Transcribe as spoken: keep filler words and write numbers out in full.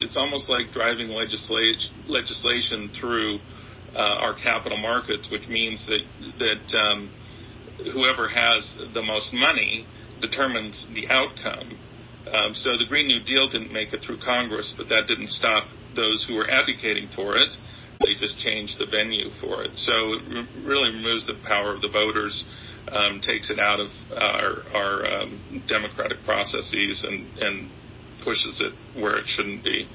it's almost like driving legislation legislation through uh, our capital markets, which means that that um, whoever has the most money determines the outcome. Um, so the Green New Deal didn't make it through Congress, but that didn't stop those who were advocating for it. They just changed the venue for it. So it re- really removes the power of the voters, um, takes it out of our, our um, democratic processes, and, and pushes it where it shouldn't be.